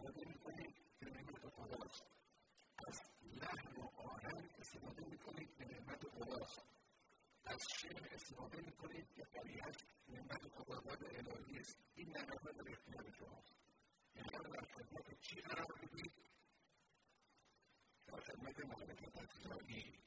استفاده میکنید که نعمت خداست. از لحن و آهنگ استفاده میکنید که نعمت خداست. از شعر استفاده میکنید که قریهش نعمت خداوند الهی است. این نعمت در اختیار شماست. یعنی در خدمت چی قرار بدید؟ در خدمت مالکت اقتصادی.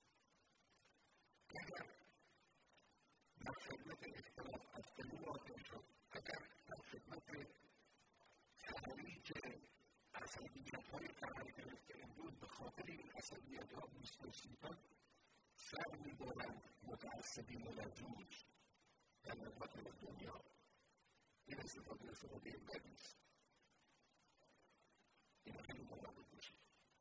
اگر در خدمت اختلاف افکنی واقع شد، اگر در خدمت تحریک عصبیت‌های قرار گرفته امروز به خاطر این عصبیت‌ها می‌سوزیدن، سر می‌برند متعصبین لجوج در مقابل دنیا. این استفاده بدی است. این خیلی مراقب باشید.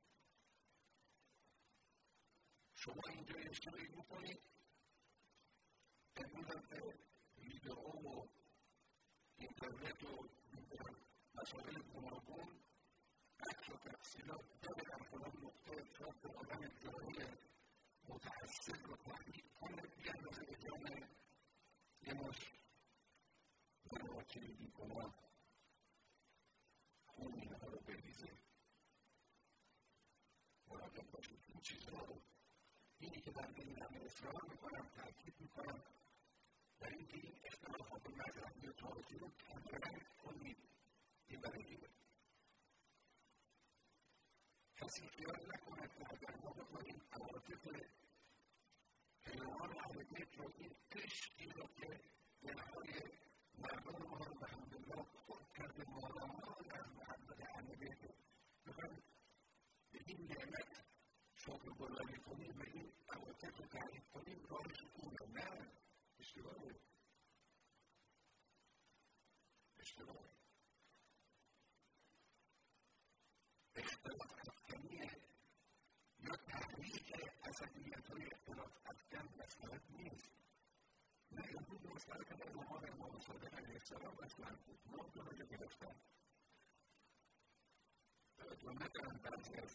شما اینجا اشتباهی می‌کنید، امروز هم به ویدئو و اینترنت و مسائل گوناگون عکس و تفصیلات داره در فلان نقطه چاپ آدم جاهل متعصب رو تحریک کنه بیاندازه به جان یه مش دراچه بیگناه خون اینها رو بریزه. مراقب باشید این چیزها رو. اینی که من به این همه اصرار میکنم، تاکید میکنم در اینکه این اختلافات مذهبی و تاریخی رو کمرنگ کنید. این برای کسی خیال نکند که اگر ما بخواهیم عواطف پیروان اهل بیت رو، این عشقی رو که دلهای مردم ما رو بحمدالله پر کرده مالامال از محبت اهل بیت رو بخواهیم به این نعمت شکرگزاری کنیم، به این عواطف رو تعریف کنیم، راهش اونه. نه، اشتباهه. اختلاف افکنیه یا تحریک عصبیت‌های اختلاف افکن مسئلت نیست. نه، امروز مسئلت در زمان امام صادق علیه السلام مسئلت بود. 9 درجه گرفتن. توجه نکنم بعضی از